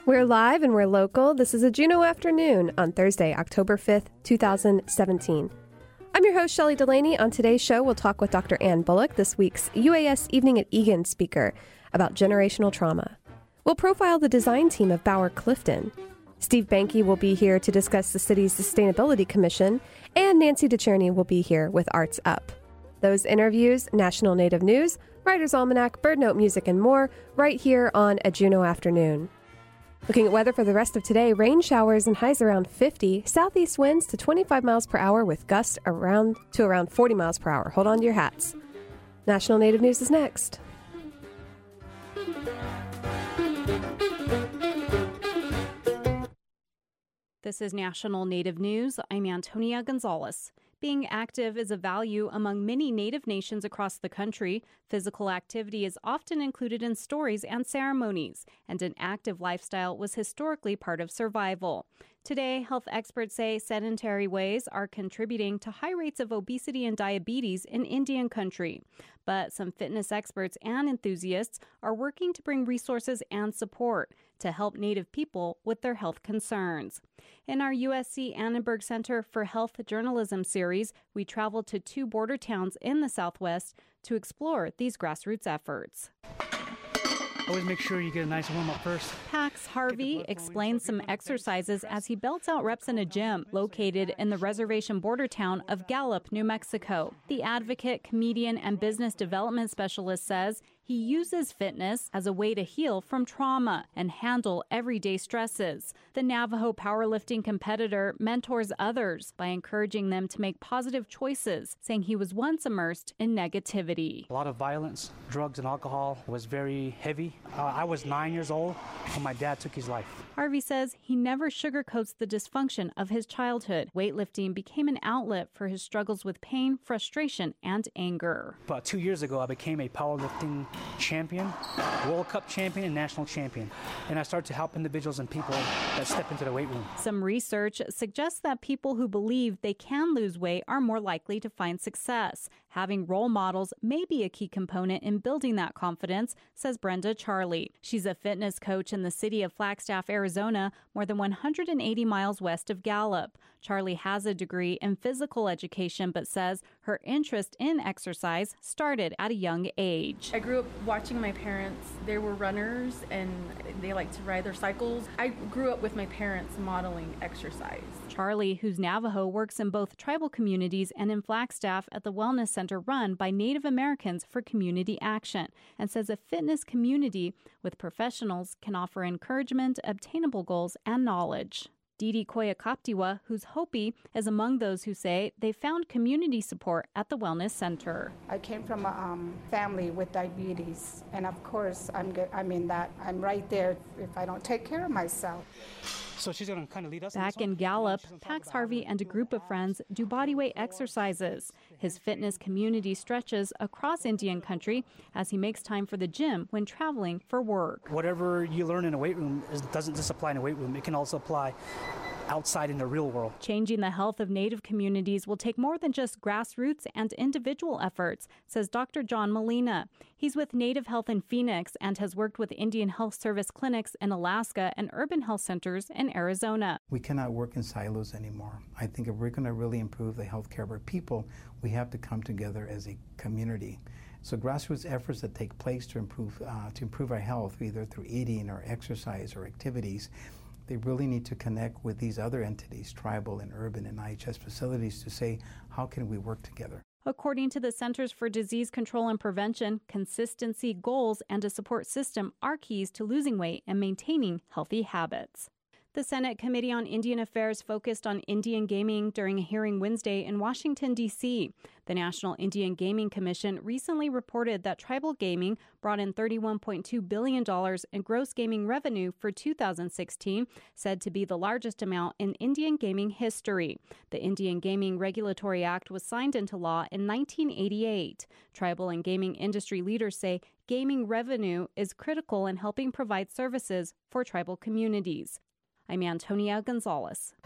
We're live and we're local. This is a Juneau Afternoon on Thursday, October 5th, 2017. I'm your host, Shelley Delaney. On today's show, we'll talk with Dr. Ann Bullock, this week's UAS Evening at Egan speaker, about generational trauma. We'll profile the design team of Bauer Clifton. Steve Banke will be here to discuss the city's Sustainability Commission, and Nancy DeCherney will be here with Arts Up. Those interviews, National Native News, Writer's Almanac, Bird Note music, and more right here on a Juneau Afternoon. Looking at weather for the rest of today, rain showers and highs around 50, southeast winds to 25 miles per hour with gusts around 40 miles per hour. Hold on to your hats. National Native News is next. This is National Native News. I'm Antonia Gonzalez. Being active is a value among many Native nations across the country. Physical activity is often included in stories and ceremonies, and an active lifestyle was historically part of survival. Today, health experts say sedentary ways are contributing to high rates of obesity and diabetes in Indian country. But some fitness experts and enthusiasts are working to bring resources and support to help Native people with their health concerns. In our USC Annenberg Center for Health Journalism series, we traveled to two border towns in the Southwest to explore these grassroots efforts. Always make sure you get a nice warm-up first. Pax Harvey explains some exercises as he belts out reps in a gym located in the reservation border town of Gallup, New Mexico. The advocate, comedian, and business development specialist says he uses fitness as a way to heal from trauma and handle everyday stresses. The Navajo powerlifting competitor mentors others by encouraging them to make positive choices, saying he was once immersed in negativity. A lot of violence, drugs, and alcohol was very heavy. I was 9 years old when my dad took his life. Harvey says he never sugarcoats the dysfunction of his childhood. Weightlifting became an outlet for his struggles with pain, frustration, and anger. About 2 years ago, I became a powerlifting champion, World Cup champion, and national champion. And I started to help individuals and people that step into the weight room. Some research suggests that people who believe they can lose weight are more likely to find success. Having role models may be a key component in building that confidence, says Brenda Charlie. She's a fitness coach in the city of Flagstaff, Arizona, more than 180 miles west of Gallup. Charlie has a degree in physical education, but says her interest in exercise started at a young age. I grew up watching my parents. They were runners and they liked to ride their cycles. I grew up with my parents modeling exercise. Charlie, who's Navajo, works in both tribal communities and in Flagstaff at the Wellness Center run by Native Americans for Community Action, and says a fitness community with professionals can offer encouragement, obtainable goals, and knowledge. Didi Koyakoptiwa, who's Hopi, is among those who say they found community support at the Wellness Center. I came from a family with diabetes, and of course, I'm right there if I don't take care of myself. So she's going to kind of lead us. Back in Gallup, Pax Harvey and a group of friends do bodyweight exercises. His fitness community stretches across Indian country as he makes time for the gym when traveling for work. Whatever you learn in a weight room doesn't just apply in a weight room. It can also apply outside in the real world. Changing the health of Native communities will take more than just grassroots and individual efforts, says Dr. John Molina. He's with Native Health in Phoenix and has worked with Indian Health Service clinics in Alaska and urban health centers in Arizona. We cannot work in silos anymore. I think if we're going to really improve the health care of our people, we have to come together as a community. So grassroots efforts that take place to improve our health, either through eating or exercise or activities, they really need to connect with these other entities, tribal and urban and IHS facilities, to say, how can we work together? According to the Centers for Disease Control and Prevention, consistency, goals, and a support system are keys to losing weight and maintaining healthy habits. The Senate Committee on Indian Affairs focused on Indian gaming during a hearing Wednesday in Washington, D.C. The National Indian Gaming Commission recently reported that tribal gaming brought in $31.2 billion in gross gaming revenue for 2016, said to be the largest amount in Indian gaming history. The Indian Gaming Regulatory Act was signed into law in 1988. Tribal and gaming industry leaders say gaming revenue is critical in helping provide services for tribal communities. I'm Antonia Gonzalez.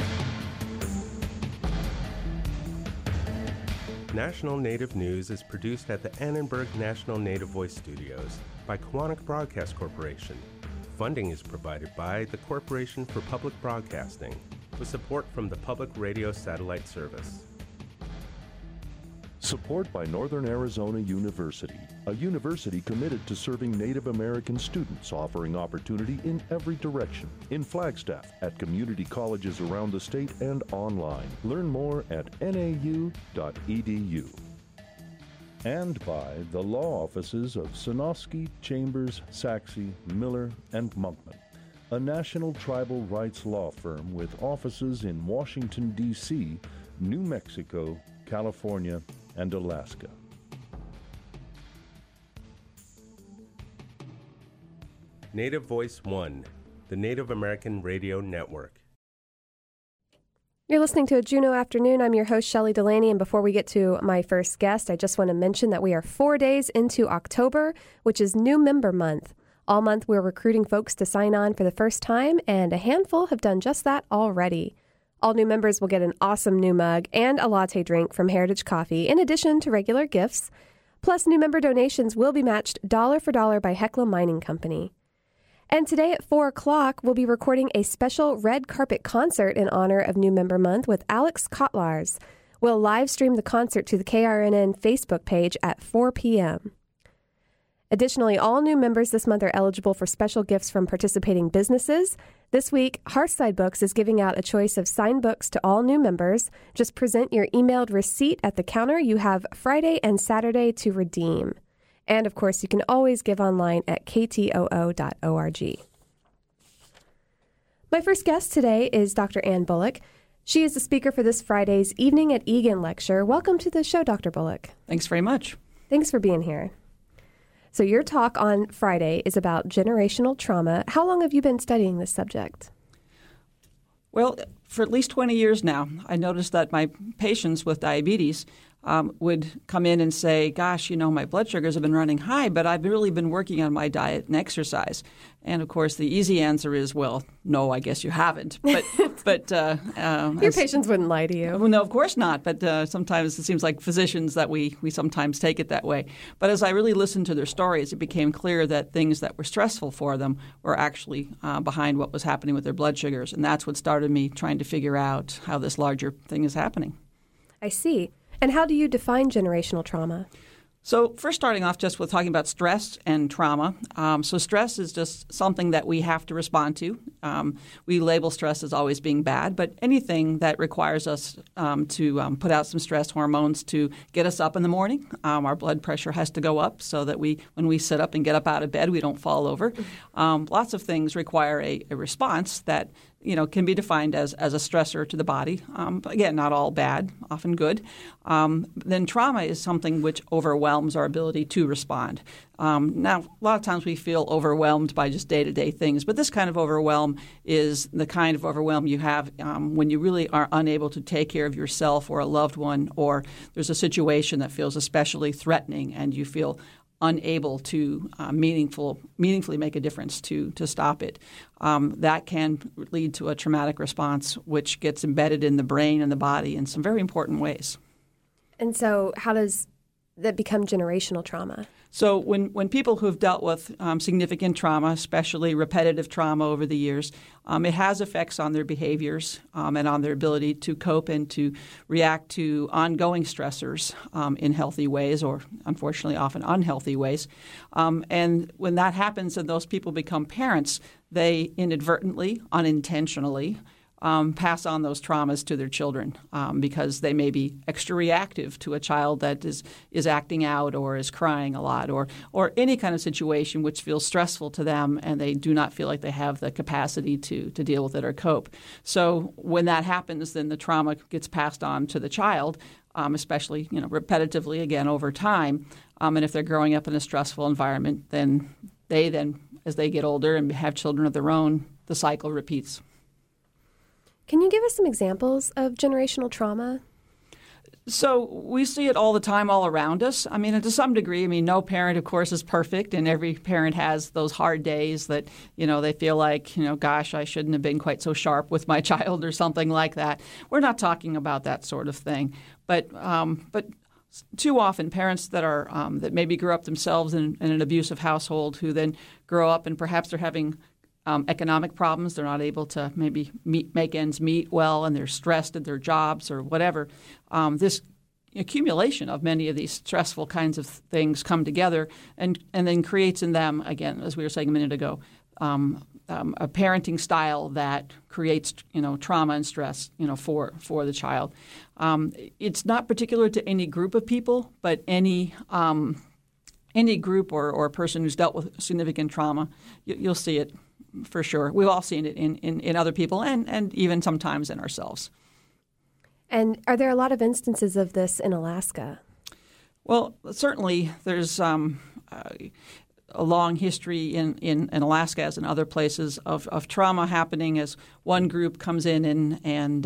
National Native News is produced at the Annenberg National Native Voice Studios by Kawanak Broadcast Corporation. Funding is provided by the Corporation for Public Broadcasting, with support from the Public Radio Satellite Service. Support by Northern Arizona University, a university committed to serving Native American students, offering opportunity in every direction. In Flagstaff, at community colleges around the state, and online. Learn more at nau.edu. And by the law offices of Sonosky, Chambers, Saxe, Miller, and Monkman, a national tribal rights law firm with offices in Washington, D.C., New Mexico, California, and Alaska. Native Voice One, the Native American Radio Network. You're listening to a Juneau Afternoon. I'm your host, Shelley Delaney, and before we get to my first guest, I just want to mention that we are 4 days into October, which is New Member Month. All month, we're recruiting folks to sign on for the first time, and a handful have done just that already. All new members will get an awesome new mug and a latte drink from Heritage Coffee, in addition to regular gifts. Plus, new member donations will be matched dollar for dollar by Hecla Mining Company. And today at 4 o'clock, we'll be recording a special red carpet concert in honor of New Member Month with Alex Kotlars. We'll live stream the concert to the KRNN Facebook page at 4 p.m. Additionally, all new members this month are eligible for special gifts from participating businesses. This week, Hearthside Books is giving out a choice of signed books to all new members. Just present your emailed receipt at the counter. You have Friday and Saturday to redeem. And, of course, you can always give online at ktoo.org. My first guest today is Dr. Ann Bullock. She is the speaker for this Friday's Evening at Egan lecture. Welcome to the show, Dr. Bullock. Thanks very much. Thanks for being here. So your talk on Friday is about generational trauma. How long have you been studying this subject? Well, for at least 20 years now. I noticed that my patients with diabetes would come in and say, gosh, my blood sugars have been running high, but I've really been working on my diet and exercise. And, of course, the easy answer is, well, no, I guess you haven't. But your patients wouldn't lie to you. Well, no, of course not. But sometimes it seems like physicians that we sometimes take it that way. But as I really listened to their stories, it became clear that things that were stressful for them were actually behind what was happening with their blood sugars. And that's what started me trying to figure out how this larger thing is happening. I see. And how do you define generational trauma? So first starting off just with talking about stress and trauma. So stress is just something that we have to respond to. We label stress as always being bad, but anything that requires us to put out some stress hormones to get us up in the morning, our blood pressure has to go up so that when we sit up and get up out of bed, we don't fall over. Lots of things require a response that can be defined as a stressor to the body. Again, not all bad, often good. Then trauma is something which overwhelms our ability to respond. Now, a lot of times we feel overwhelmed by just day-to-day things, but this kind of overwhelm is the kind of overwhelm you have when you really are unable to take care of yourself or a loved one, or there's a situation that feels especially threatening and you feel unable to meaningfully make a difference to stop it. That can lead to a traumatic response, which gets embedded in the brain and the body in some very important ways. And so how does that become generational trauma? So when people who've dealt with significant trauma, especially repetitive trauma over the years, it has effects on their behaviors and on their ability to cope and to react to ongoing stressors in healthy ways or, unfortunately, often unhealthy ways. And when that happens and those people become parents, they inadvertently, unintentionally, pass on those traumas to their children because they may be extra reactive to a child that is acting out or is crying a lot or any kind of situation which feels stressful to them and they do not feel like they have the capacity to deal with it or cope. So when that happens, then the trauma gets passed on to the child, especially repetitively again over time. And if they're growing up in a stressful environment, then as they get older and have children of their own, the cycle repeats. Can you give us some examples of generational trauma? So we see it all the time all around us. I mean, to some degree, no parent, of course, is perfect, and every parent has those hard days that, they feel like, gosh, I shouldn't have been quite so sharp with my child or something like that. We're not talking about that sort of thing. But too often, parents that that maybe grew up themselves in an abusive household who then grow up and perhaps they're having economic problems. They're not able to maybe make ends meet well, and they're stressed at their jobs or whatever. This accumulation of many of these stressful kinds of things come together and then creates in them, again, as we were saying a minute ago, a parenting style that creates, trauma and stress, for the child. It's not particular to any group of people, but any group or person who's dealt with significant trauma, you'll see it for sure. We've all seen it in other people and even sometimes in ourselves. And are there a lot of instances of this in Alaska? Well, certainly there's a long history in Alaska, as in other places, of trauma happening as one group comes in and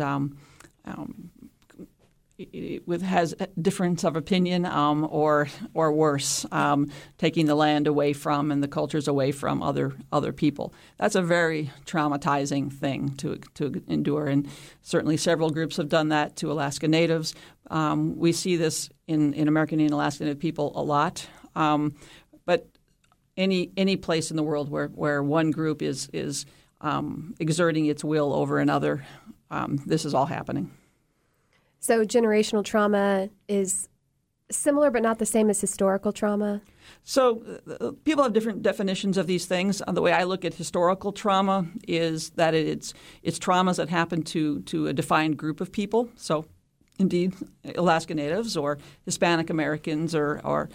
has a difference of opinion or worse, taking the land away from and the cultures away from other people. That's a very traumatizing thing to endure, and certainly several groups have done that to Alaska Natives. We see this in American Indian Alaska Native people a lot, but any place in the world where one group is exerting its will over another, this is all happening. So generational trauma is similar but not the same as historical trauma? So people have different definitions of these things. The way I look at historical trauma is that it's traumas that happen to a defined group of people. So indeed, Alaska Natives or Hispanic Americans or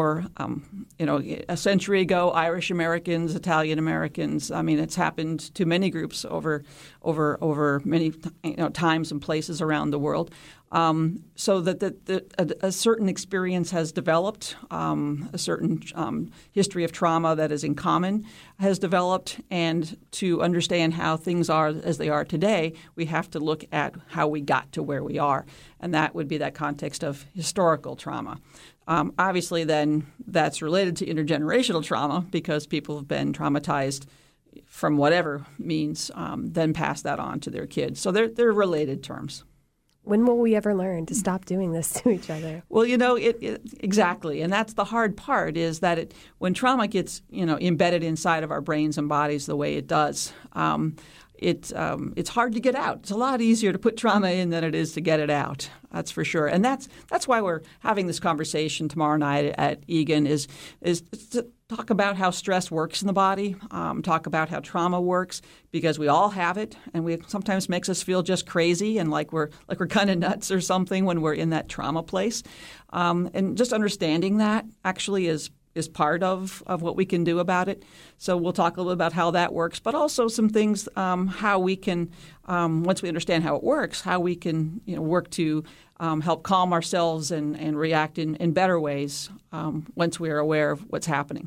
a century ago, Irish Americans, Italian Americans. I mean, it's happened to many groups over many times and places around the world. So that a certain experience has developed, a certain history of trauma that is in common has developed, and to understand how things are as they are today, we have to look at how we got to where we are, and that would be that context of historical trauma. Obviously, then that's related to intergenerational trauma because people have been traumatized from whatever means, then pass that on to their kids. So they're related terms. When will we ever learn to stop doing this to each other? Well, exactly. And that's the hard part is that when trauma gets, embedded inside of our brains and bodies the way it does, it's hard to get out. It's a lot easier to put trauma in than it is to get it out. That's for sure. And that's why we're having this conversation tomorrow night at Egan is to talk about how stress works in the body, talk about how trauma works, because we all have it, and it sometimes makes us feel just crazy and like we're kind of nuts or something when we're in that trauma place. And just understanding that actually is part of what we can do about it. So we'll talk a little bit about how that works, but also some things, how we can, once we understand how it works, how we can work to help calm ourselves and react in better ways once we are aware of what's happening.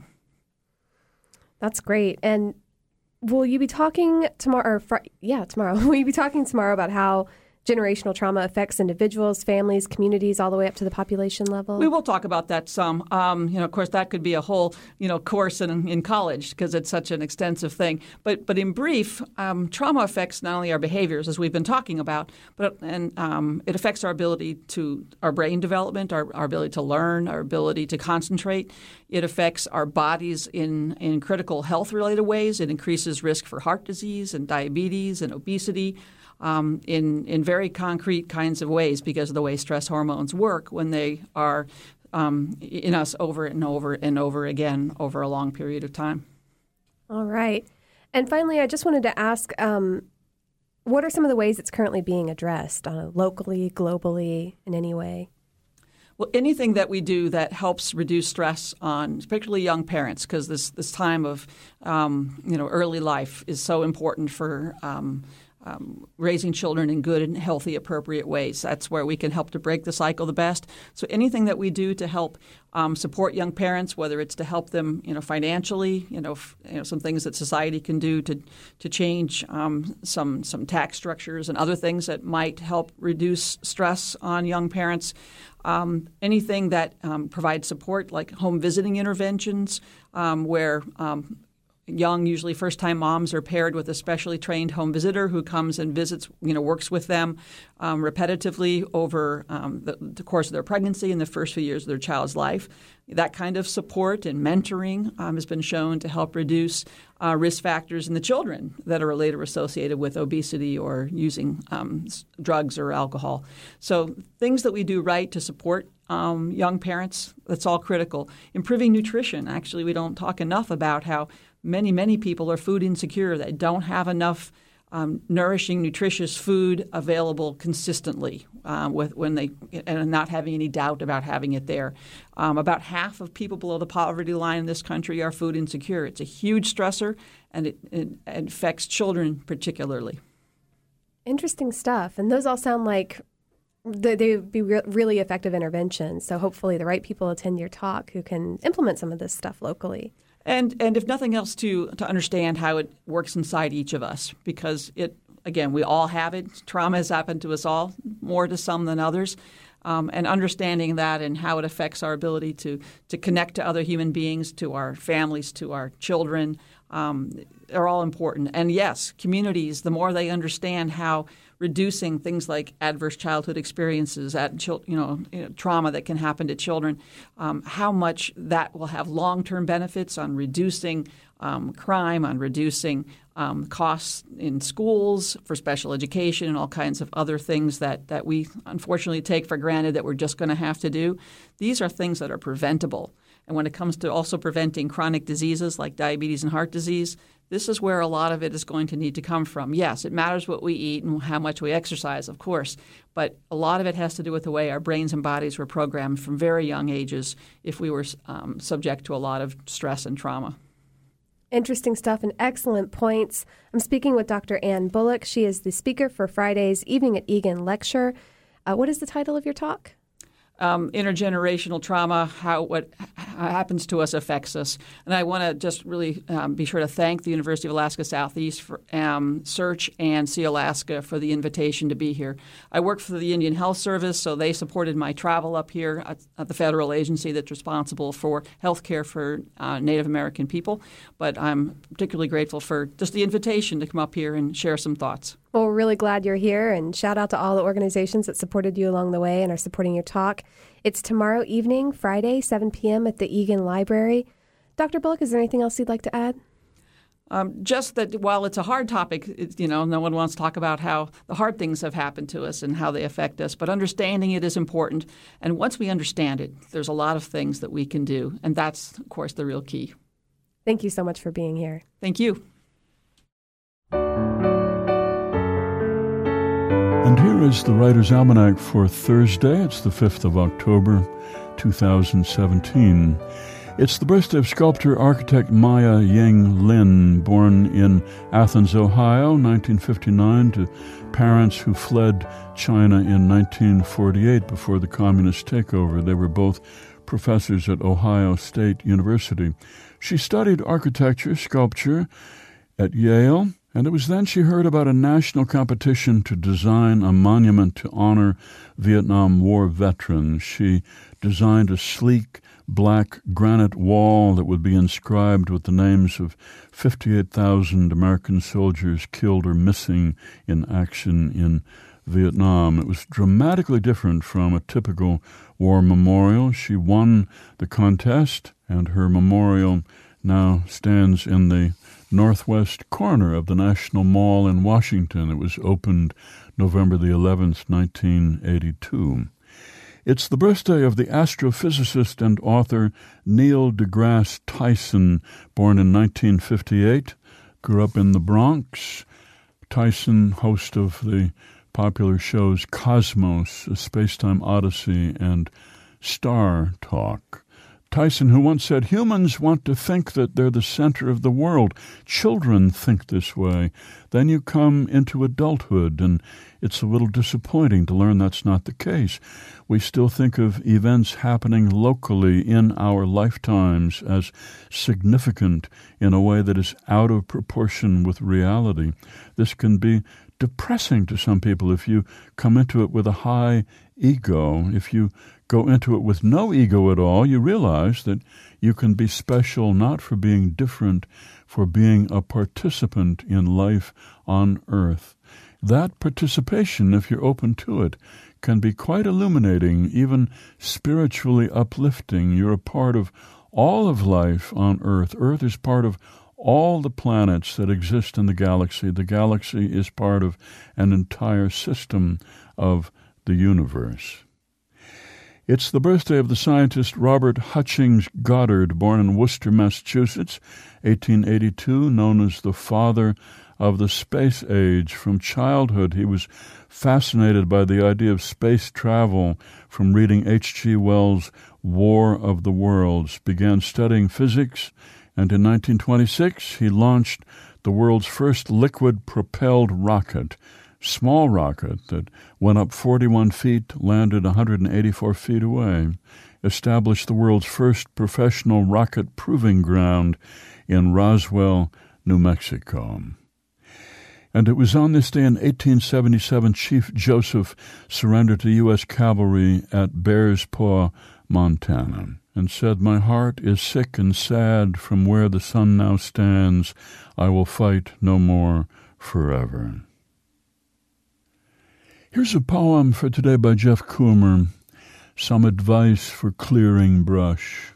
That's great. And will you be talking tomorrow? Tomorrow. Will you be talking tomorrow about how generational trauma affects individuals, families, communities, all the way up to the population level? We will talk about that some. Of course, that could be a whole, course in college because it's such an extensive thing. But in brief, trauma affects not only our behaviors, as we've been talking about, but it affects our ability our brain development, our ability to learn, our ability to concentrate. It affects our bodies in critical health-related ways. It increases risk for heart disease and diabetes and obesity. In very concrete kinds of ways because of the way stress hormones work when they are in us over and over and over again over a long period of time. All right. And finally, I just wanted to ask, what are some of the ways it's currently being addressed locally, globally, in any way? Well, anything that we do that helps reduce stress on particularly young parents, because this time of early life is so important for raising children in good and healthy, appropriate ways. That's where we can help to break the cycle the best. So anything that we do to help support young parents, whether it's to help them, financially, some things that society can do to change some tax structures and other things that might help reduce stress on young parents. Anything that provides support, like home visiting interventions, where young, usually first-time moms are paired with a specially trained home visitor who comes and visits, works with them repetitively over the course of their pregnancy and the first few years of their child's life. That kind of support and mentoring has been shown to help reduce risk factors in the children that are later associated with obesity or using drugs or alcohol. So things that we do right to support young parents, that's all critical. Improving nutrition. Actually, we don't talk enough about how many people are food insecure. They don't have enough nourishing, nutritious food available consistently and not having any doubt about having it there. About half of people below the poverty line in this country are food insecure. It's a huge stressor, and it affects children particularly. Interesting stuff. And those all sound like they would be really effective interventions. So hopefully the right people attend your talk who can implement some of this stuff locally. And if nothing else, to understand how it works inside each of us, because we all have it. Trauma has happened to us all, more to some than others. And understanding that and how it affects our ability to connect to other human beings, to our families, to our children, are all important. And yes, communities, the more they understand how reducing things like adverse childhood experiences, trauma that can happen to children, how much that will have long-term benefits on reducing crime, on reducing costs in schools for special education and all kinds of other things that we unfortunately take for granted that we're just going to have to do. These are things that are preventable. And when it comes to also preventing chronic diseases like diabetes and heart disease, this is where a lot of it is going to need to come from. Yes, it matters what we eat and how much we exercise, of course, but a lot of it has to do with the way our brains and bodies were programmed from very young ages if we were subject to a lot of stress and trauma. Interesting stuff and excellent points. I'm speaking with Dr. Ann Bullock. She is the speaker for Friday's Evening at Egan lecture. What is the title of your talk? Intergenerational trauma, how what happens to us affects us. And I want to just really be sure to thank the University of Alaska Southeast, for, Search, and See Alaska for the invitation to be here. I work for the Indian Health Service, so they supported my travel up here at the federal agency that's responsible for health care for Native American people. But I'm particularly grateful for just the invitation to come up here and share some thoughts. Well, we're really glad you're here, and shout out to all the organizations that supported you along the way and are supporting your talk. It's tomorrow evening, Friday, 7 p.m. at the Egan Library. Dr. Bullock, is there anything else you'd like to add? Just that while it's a hard topic, no one wants to talk about how the hard things have happened to us and how they affect us, but understanding it is important. And once we understand it, there's a lot of things that we can do, and that's, of course, the real key. Thank you so much for being here. Thank you. And here is the Writer's Almanac for Thursday. It's the 5th of October, 2017. It's the birthday of sculptor architect Maya Ying Lin, born in Athens, Ohio, 1959, to parents who fled China in 1948 before the communist takeover. They were both professors at Ohio State University. She studied architecture, sculpture at Yale, and it was then she heard about a national competition to design a monument to honor Vietnam War veterans. She designed a sleek black granite wall that would be inscribed with the names of 58,000 American soldiers killed or missing in action in Vietnam. It was dramatically different from a typical war memorial. She won the contest, and her memorial now stands in the northwest corner of the National Mall in Washington. It was opened November the 11th, 1982. It's the birthday of the astrophysicist and author Neil deGrasse Tyson, born in 1958, grew up in the Bronx. Tyson, host of the popular shows Cosmos, A Spacetime Odyssey, and Star Talk. Tyson, who once said, humans want to think that they're the center of the world. Children think this way. Then you come into adulthood, and it's a little disappointing to learn that's not the case. We still think of events happening locally in our lifetimes as significant in a way that is out of proportion with reality. This can be depressing to some people if you come into it with a high ego. If you go into it with no ego at all, you realize that you can be special not for being different, for being a participant in life on earth. That participation, if you're open to it, can be quite illuminating, even spiritually uplifting. You're a part of all of life on earth. Earth is part of all the planets that exist in the galaxy. The galaxy is part of an entire system of the universe. It's the birthday of the scientist Robert Hutchings Goddard, born in Worcester, Massachusetts, 1882, known as the father of the space age. From childhood, he was fascinated by the idea of space travel from reading H.G. Wells' War of the Worlds, began studying physics, and in 1926 he launched the world's first liquid-propelled rocket, small rocket that went up 41 feet, landed 184 feet away, established the world's first professional rocket proving ground in Roswell, New Mexico. And it was on this day in 1877 Chief Joseph surrendered to U.S. cavalry at Bears Paw, Montana, and said, "My heart is sick and sad from where the sun now stands. I will fight no more forever." Here's a poem for today by Jeff Coomer, Some Advice for Clearing Brush.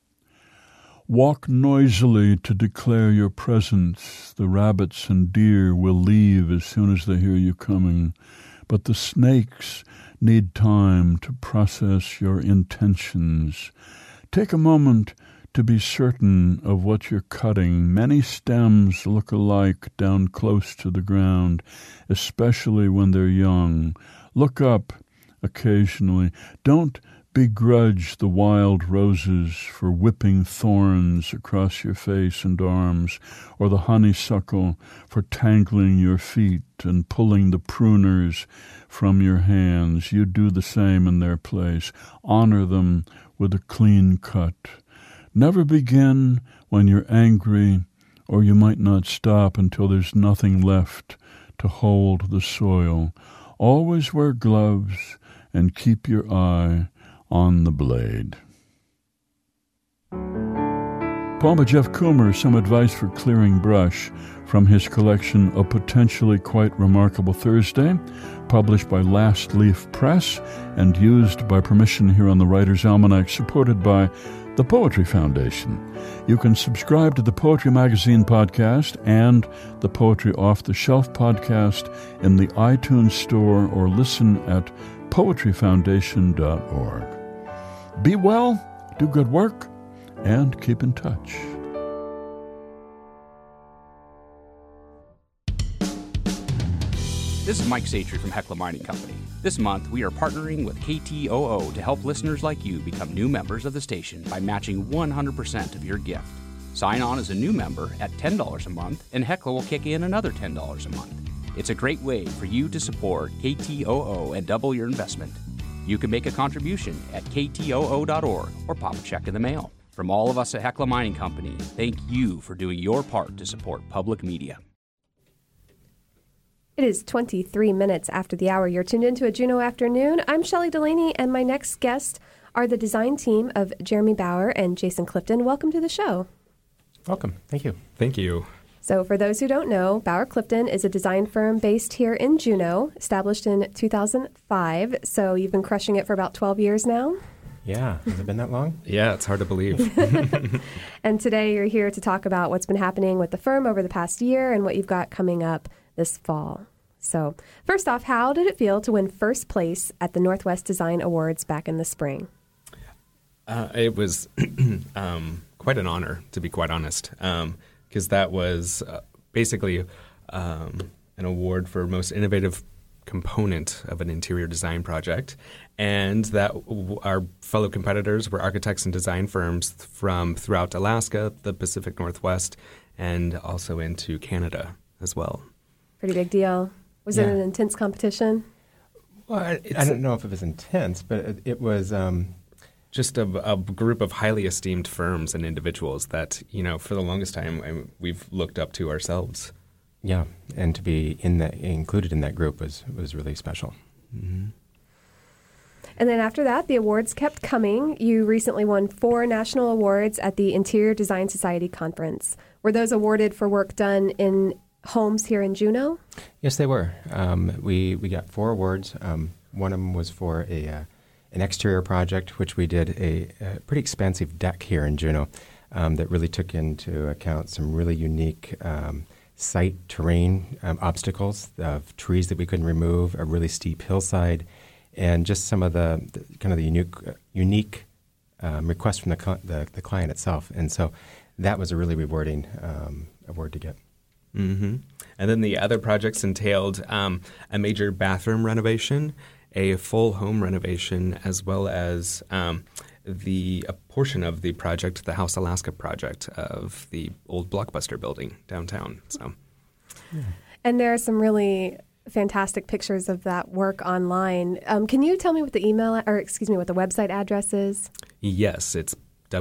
Walk noisily to declare your presence. The rabbits and deer will leave as soon as they hear you coming, but the snakes need time to process your intentions. Take a moment to be certain of what you're cutting. Many stems look alike down close to the ground, especially when they're young. Look up occasionally. Don't begrudge the wild roses for whipping thorns across your face and arms, or the honeysuckle for tangling your feet and pulling the pruners from your hands. You do the same in their place. Honor them with a clean cut. Never begin when you're angry, or you might not stop until there's nothing left to hold the soil. Always wear gloves and keep your eye on the blade. Poem by Jeff Coomer, Some Advice for Clearing Brush, from his collection A Potentially Quite Remarkable Thursday, published by Last Leaf Press and used by permission here on the Writer's Almanac, supported by the Poetry Foundation. You can subscribe to the Poetry Magazine podcast and the Poetry Off the Shelf podcast in the iTunes Store or listen at poetryfoundation.org. Be well, do good work, and keep in touch. This is Mike Satry from Hecla Mining Company. This month, we are partnering with KTOO to help listeners like you become new members of the station by matching 100% of your gift. Sign on as a new member at $10 a month, and Hecla will kick in another $10 a month. It's a great way for you to support KTOO and double your investment. You can make a contribution at ktoo.org or pop a check in the mail. From all of us at Hecla Mining Company, thank you for doing your part to support public media. It is 23 minutes after the hour. You're tuned into a Juneau Afternoon. I'm Shelley Delaney, and my next guests are the design team of Jeremy Bauer and Jason Clifton. Welcome to the show. Welcome. Thank you. Thank you. So for those who don't know, Bauer Clifton is a design firm based here in Juneau, established in 2005. So you've been crushing it for about 12 years now? Yeah. Has it been that long? Yeah, it's hard to believe. And today you're here to talk about what's been happening with the firm over the past year and what you've got coming up this fall. So first off, how did it feel to win first place at the Northwest Design Awards back in the spring? It was quite an honor, to be quite honest, because that was basically an award for most innovative component of an interior design project, and that our fellow competitors were architects and design firms from throughout Alaska, the Pacific Northwest, and also into Canada as well. Pretty big deal. Was it an intense competition? Well, I don't know if it was intense, but it was just a group of highly esteemed firms and individuals that, you know, for the longest time we've looked up to ourselves. Yeah, and to be included in that group was really special. Mm-hmm. And then after that, the awards kept coming. You recently won 4 national awards at the Interior Design Society Conference. Were those awarded for work done in homes here in Juneau? Yes, they were. We got 4 awards. One of them was for an exterior project, which we did a pretty expansive deck here in Juneau that really took into account some really unique site terrain obstacles of trees that we couldn't remove, a really steep hillside, and just some of the kind of the unique requests from the client itself. And so that was a really rewarding award to get. Mm-hmm. And then the other projects entailed a major bathroom renovation, a full home renovation, as well as a portion of the project, the House Alaska project of the old Blockbuster building downtown. So, yeah. And there are some really fantastic pictures of that work online. Can you tell me what the what the website address is? Yes, it's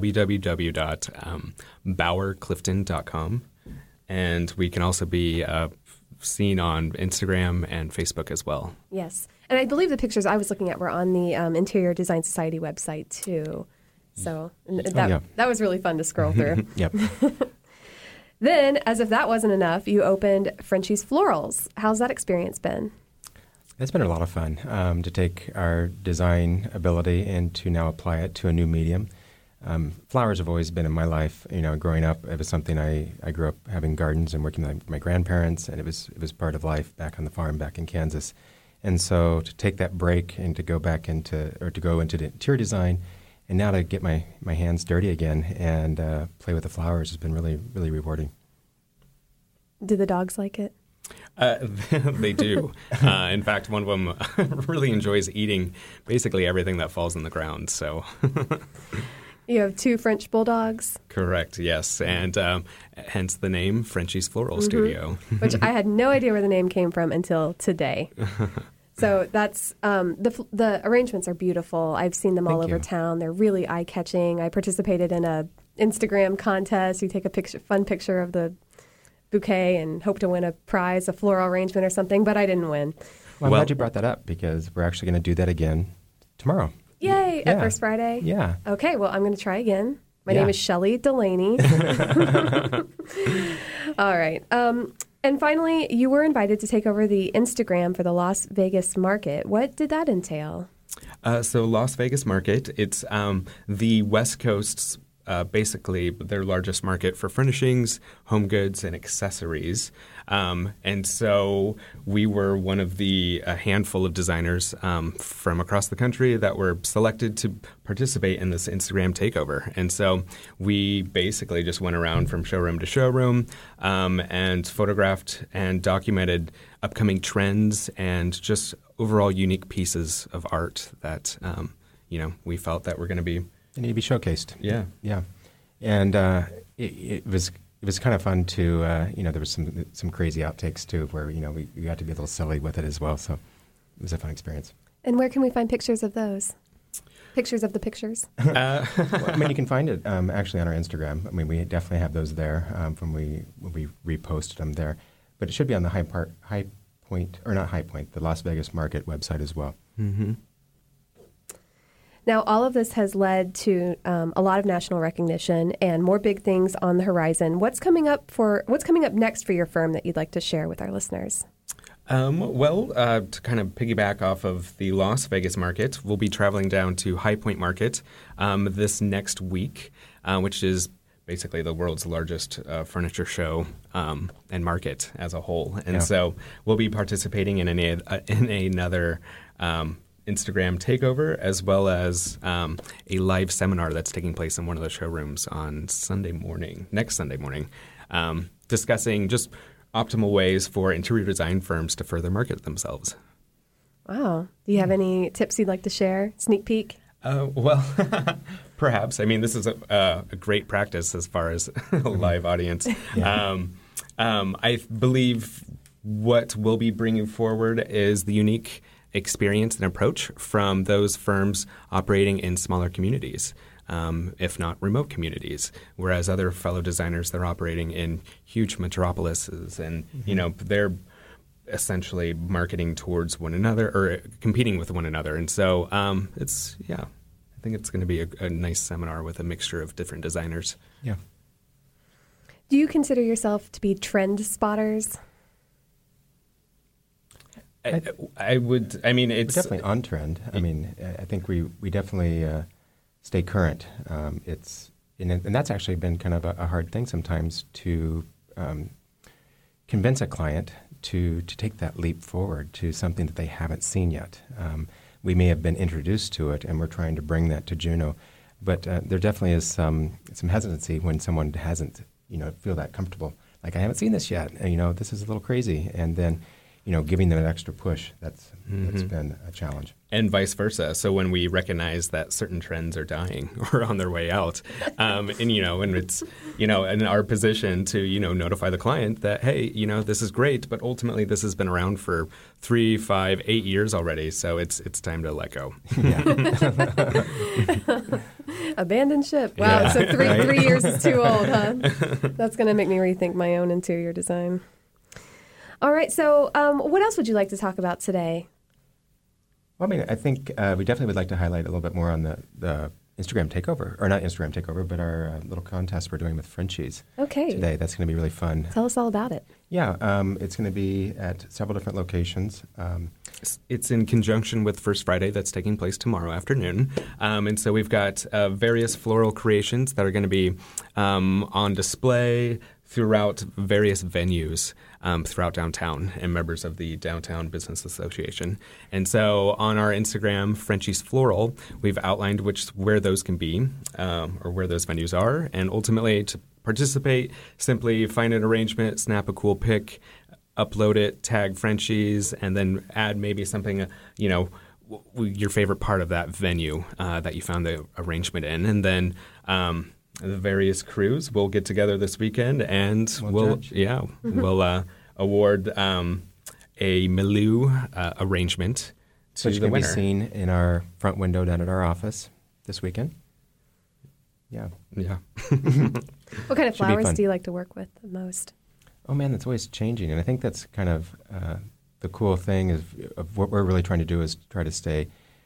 www.bowerclifton.com. And we can also be seen on Instagram and Facebook as well. Yes. And I believe the pictures I was looking at were on the Interior Design Society website, too. So that was really fun to scroll through. Yep. Then, as if that wasn't enough, you opened Frenchie's Florals. How's that experience been? It's been a lot of fun to take our design ability and to now apply it to a new medium. Flowers have always been in my life. Growing up, it was something I grew up having gardens and working with my grandparents, and it was part of life back on the farm back in Kansas. And so to take that break and to go into the interior design, and now to get my hands dirty again and play with the flowers has been really, really rewarding. Do the dogs like it? They do. In fact, one of them really enjoys eating basically everything that falls on the ground. So. You have 2 French bulldogs? Correct, yes. And hence the name Frenchie's Floral Studio. Which I had no idea where the name came from until today. So that's the arrangements are beautiful. I've seen them all over town. They're really eye-catching. I participated in a Instagram contest. You take a fun picture of the bouquet and hope to win a prize, a floral arrangement or something, but I didn't win. Well, I'm glad you brought that up because we're actually going to do that again tomorrow. Yay, at First Friday? Yeah. Okay, well, I'm going to try again. My name is Shelley Delaney. All right. And finally, you were invited to take over the Instagram for the Las Vegas market. What did that entail? So Las Vegas market, it's the West Coast's basically their largest market for furnishings, home goods, and accessories. And so we were one of a handful of designers from across the country that were selected to participate in this Instagram takeover. And so we basically just went around from showroom to showroom and photographed and documented upcoming trends and just overall unique pieces of art that, we felt that were going to be They need to be showcased. Yeah. Yeah. And it was kind of fun to, there was some crazy outtakes too where, we got to be a little silly with it as well. So it was a fun experience. And where can we find pictures of those? Pictures of the pictures? Well, you can find it actually on our Instagram. We definitely have those there when we reposted them there. But it should be on the the Las Vegas Market website as well. Mm-hmm. Now, all of this has led to a lot of national recognition and more big things on the horizon. What's coming up next for your firm that you'd like to share with our listeners? To kind of piggyback off of the Las Vegas market, we'll be traveling down to High Point Market this next week, which is basically the world's largest furniture show and market as a whole. And so we'll be participating in another Instagram takeover, as well as a live seminar that's taking place in one of the showrooms on next Sunday morning, discussing just optimal ways for interior design firms to further market themselves. Wow. Do you have any tips you'd like to share? Sneak peek? Perhaps. I mean, this is a great practice as far as a live audience. Yeah. I believe what we'll be bringing forward is the unique experience and approach from those firms operating in smaller communities. if not remote communities. Whereas other fellow designers, they're operating in huge metropolises, and they're essentially marketing towards one another or competing with one another. And so I think it's going to be a nice seminar with a mixture of different designers. Yeah. Do you consider yourself to be trend spotters? I would. I mean, it's we're definitely on trend. I mean, I think we definitely stay current. And that's actually been kind of a hard thing sometimes to convince a client to take that leap forward to something that they haven't seen yet. We may have been introduced to it, and we're trying to bring that to Juneau, but there definitely is some hesitancy when someone hasn't, feel that comfortable. Like, I haven't seen this yet, and this is a little crazy, and then, giving them an extra push. That's been a challenge. And vice versa. So when we recognize that certain trends are dying or on their way out, and it's, in our position to, notify the client that, hey, this is great, but ultimately this has been around for 3, 5, 8 years already. So it's time to let go. Abandon ship. Wow. Yeah. So 3 years is too old, huh? That's going to make me rethink my own interior design. All right. So what else would you like to talk about today? Well, I mean, I think we definitely would like to highlight a little bit more on the Instagram takeover, or not Instagram takeover, but our little contest we're doing with Frenchies today. That's going to be really fun. Tell us all about it. Yeah, it's going to be at several different locations. It's in conjunction with First Friday that's taking place tomorrow afternoon. And so we've got various floral creations that are going to be on display throughout various venues throughout downtown and members of the Downtown Business Association. And so on our Instagram, Frenchies Floral, we've outlined where those can be or where those venues are. And ultimately, to participate, simply find an arrangement, snap a cool pic, upload it, tag Frenchies, and then add maybe something, your favorite part of that venue that you found the arrangement in. And then the various crews will get together this weekend, and we'll award a Milieu arrangement to the winner. Which can be seen in our front window down at our office this weekend. Yeah. What kind of flowers do you like to work with the most? Oh, man, that's always changing. And I think that's kind of the cool thing of what we're really trying to do is try to stay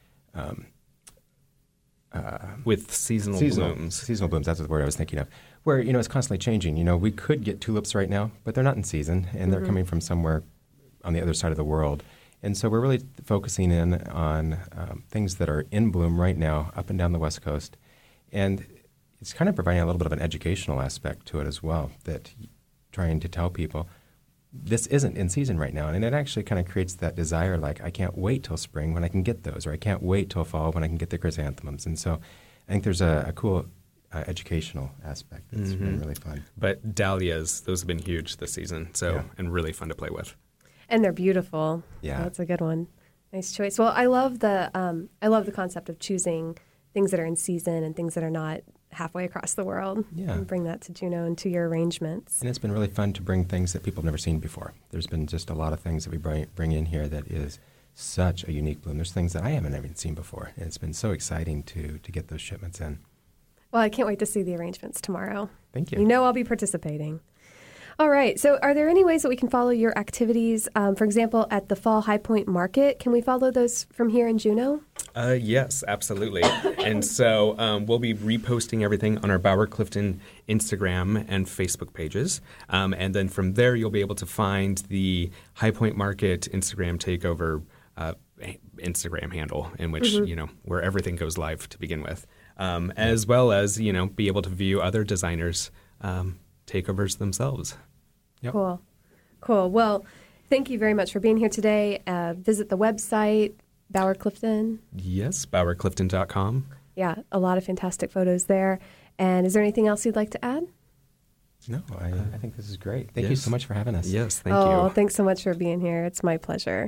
with seasonal blooms. Seasonal blooms, that's the word I was thinking of. Where, it's constantly changing. We could get tulips right now, but they're not in season, and they're coming from somewhere on the other side of the world. And so we're really focusing in on things that are in bloom right now up and down the West Coast. And it's kind of providing a little bit of an educational aspect to it as well, that trying to tell people this isn't in season right now. And it actually kind of creates that desire, like, I can't wait till spring when I can get those, or I can't wait till fall when I can get the chrysanthemums. And so I think there's a cool educational aspect that's been really fun. But dahlias, those have been huge this season, and really fun to play with. And they're beautiful. Yeah. That's a good one. Nice choice. Well, I love the concept of choosing things that are in season and things that are not halfway across the world. Yeah. And bring that to Juneau and to your arrangements. And it's been really fun to bring things that people have never seen before. There's been just a lot of things that we bring in here that is such a unique bloom. There's things that I haven't even seen before. And it's been so exciting to get those shipments in. Well, I can't wait to see the arrangements tomorrow. Thank you. I'll be participating. All right. So are there any ways that we can follow your activities? For example, at the Fall High Point Market, can we follow those from here in Juneau? Yes, absolutely. And so we'll be reposting everything on our Bauer Clifton Instagram and Facebook pages. And then from there, you'll be able to find the High Point Market Instagram takeover Instagram handle in which, where everything goes live to begin with, as well as, be able to view other designers' takeovers themselves. Yep. Cool. Well, thank you very much for being here today. Visit the website, Bauer Clifton. Yes, BauerClifton.com. Yeah, a lot of fantastic photos there. And is there anything else you'd like to add? No, I think this is great. Thank you so much for having us. Yes, thank you. Oh, thanks so much for being here. It's my pleasure.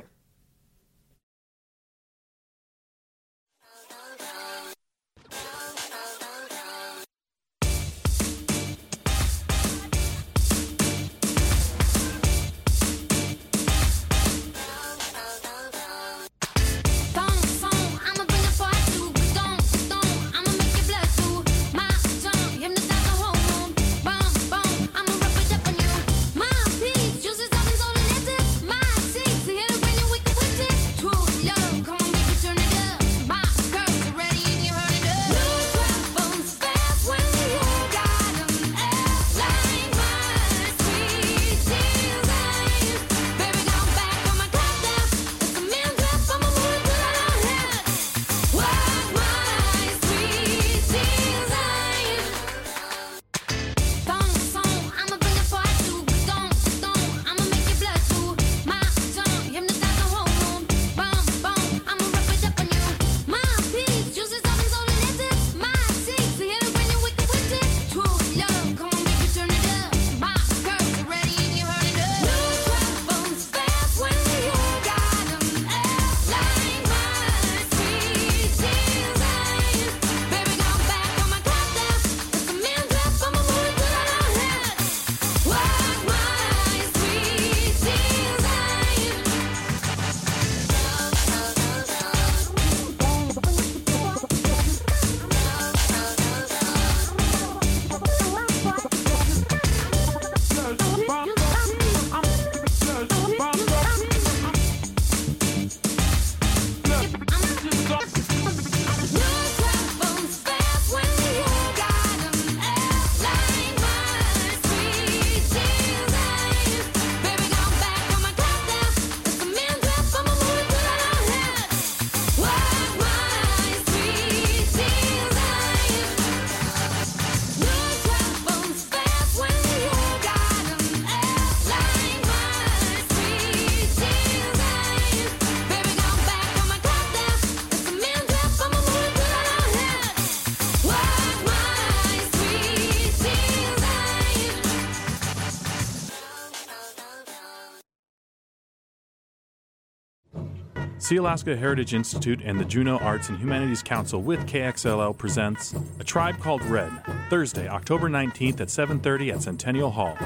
Sealaska Heritage Institute and the Juneau Arts and Humanities Council with KXLL presents A Tribe Called Red, Thursday, October 19th at 7:30 at Centennial Hall.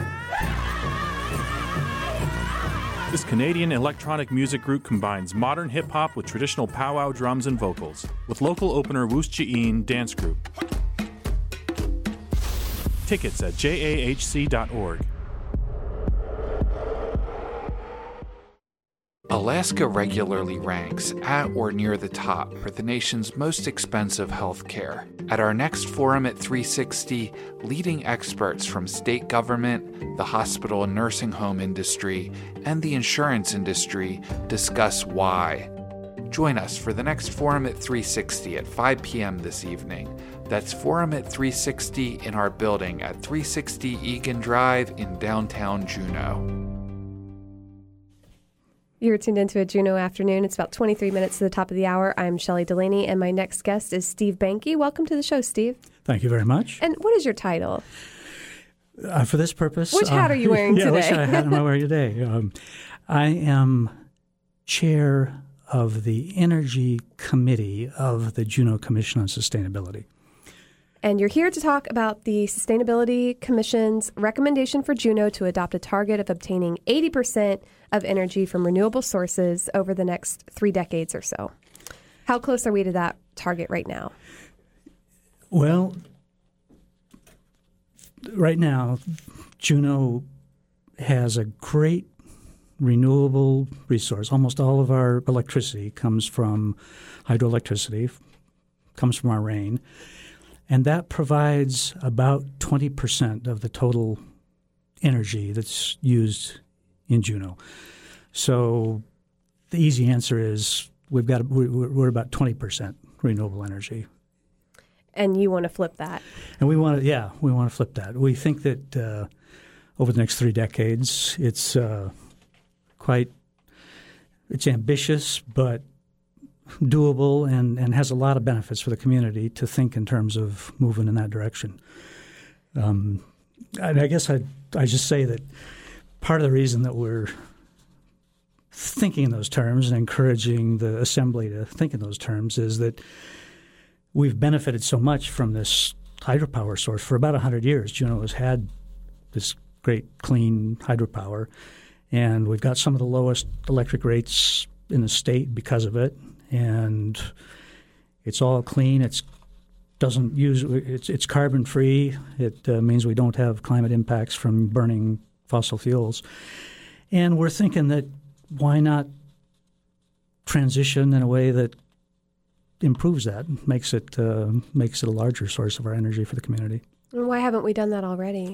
This Canadian electronic music group combines modern hip-hop with traditional powwow drums and vocals, with local opener Woos Chi'een Dance Group. Tickets at jahc.org. Alaska regularly ranks at or near the top for the nation's most expensive health care. At our next Forum at 360, leading experts from state government, the hospital and nursing home industry, and the insurance industry discuss why. Join us for the next Forum at 360 at 5 p.m. this evening. That's Forum at 360 in our building at 360 Egan Drive in downtown Juneau. You're tuned into a Juneau Afternoon. It's about 23 minutes to the top of the hour. I'm Shelley Delaney, and my next guest is Steve Banke. Welcome to the show, Steve. Thank you very much. And what is your title? For this purpose... Which hat are you wearing today? Which hat am I wearing today? I am chair of the Energy Committee of the Juneau Commission on Sustainability. And you're here to talk about the Sustainability Commission's recommendation for Juneau to adopt a target of obtaining 80% of energy from renewable sources over the next 3 decades or so. How close are we to that target right now? Well, right now, Juneau has a great renewable resource. Almost all of our electricity comes from hydroelectricity, comes from our rain. And that provides about 20% of the total energy that's used in Juneau. So the easy answer is we're about 20% renewable energy. And you want to flip that? And we want to flip that. We think that over the next 3 decades, it's ambitious, but doable and has a lot of benefits for the community to think in terms of moving in that direction. And I guess I just say that part of the reason that we're thinking in those terms and encouraging the Assembly to think in those terms is that we've benefited so much from this hydropower source. For about 100 years, Juneau has had this great clean hydropower, and we've got some of the lowest electric rates in the state because of it. And it's all clean. It's carbon free. It means we don't have climate impacts from burning fossil fuels. And we're thinking that why not transition in a way that improves that, makes it a larger source of our energy for the community. And why haven't we done that already?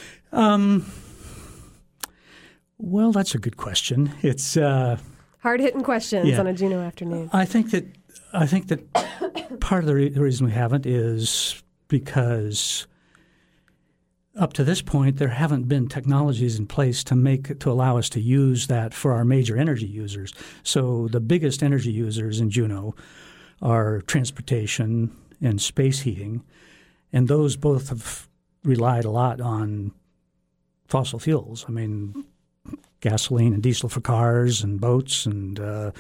Well, that's a good question. It's hard-hitting questions on a Juneau afternoon. I think that part of the reason we haven't is because up to this point there haven't been technologies in place to allow us to use that for our major energy users. So the biggest energy users in Juneau are transportation and space heating, and those both have relied a lot on fossil fuels. I mean, gasoline and diesel for cars and boats and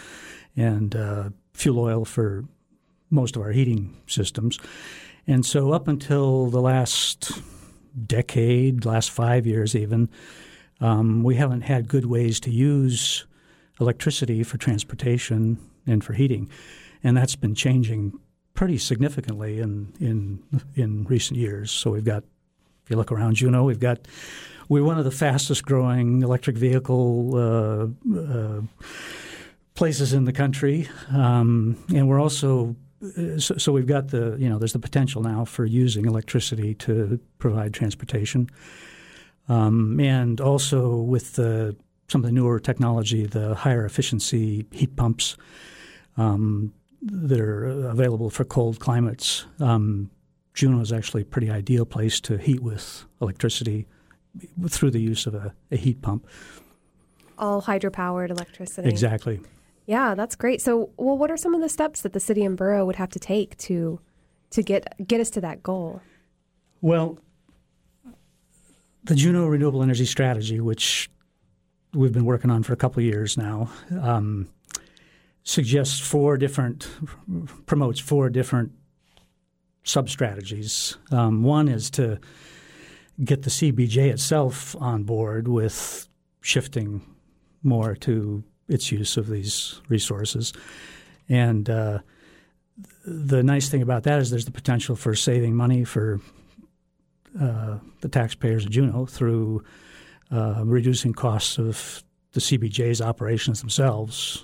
fuel oil for most of our heating systems. And so up until the last decade, last 5 years even, we haven't had good ways to use electricity for transportation and for heating. And that's been changing pretty significantly in recent years. So we've got, if you look around Juneau, we're one of the fastest growing electric vehicle places in the country, and we're also so we've got there's the potential now for using electricity to provide transportation, and also with some of the newer technology, the higher efficiency heat pumps that are available for cold climates. Juneau is actually a pretty ideal place to heat with electricity through the use of a heat pump. All hydropowered electricity. Exactly. Yeah, that's great. So, what are some of the steps that the city and borough would have to take to get us to that goal? Well, the Juneau Renewable Energy Strategy, which we've been working on for a couple of years now, promotes four different sub-strategies. One is to get the CBJ itself on board with shifting more to its use of these resources. And the nice thing about that is there's the potential for saving money for the taxpayers of Juneau through reducing costs of the CBJ's operations themselves,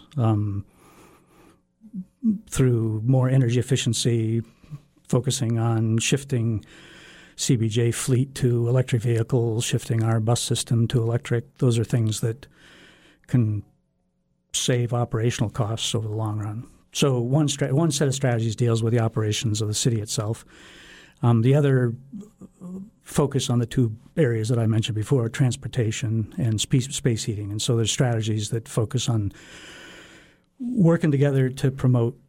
through more energy efficiency, focusing on shifting CBJ fleet to electric vehicles, shifting our bus system to electric. Those are things that can save operational costs over the long run. So one set of strategies deals with the operations of the city itself. The other focus on the two areas that I mentioned before, transportation and space heating. And so there's strategies that focus on working together to promote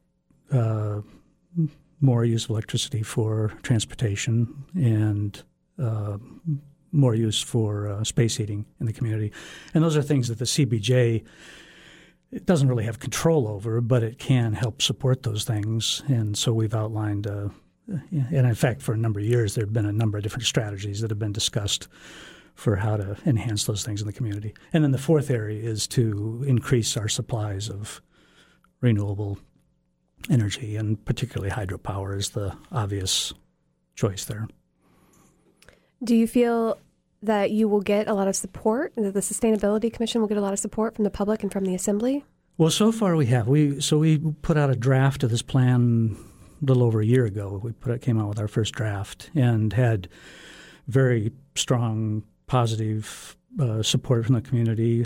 more use of electricity for transportation and more use for space heating in the community. And those are things that the CBJ it doesn't really have control over, but it can help support those things. And so we've outlined and in fact, for a number of years, there have been a number of different strategies that have been discussed for how to enhance those things in the community. And then the fourth area is to increase our supplies of renewable energy, and particularly hydropower is the obvious choice there. Do you feel that you will get a lot of support, that the Sustainability Commission will get a lot of support from the public and from the Assembly? Well, so far we have. We put out a draft of this plan a little over a year ago. Came out with our first draft and had very strong, positive support from the community.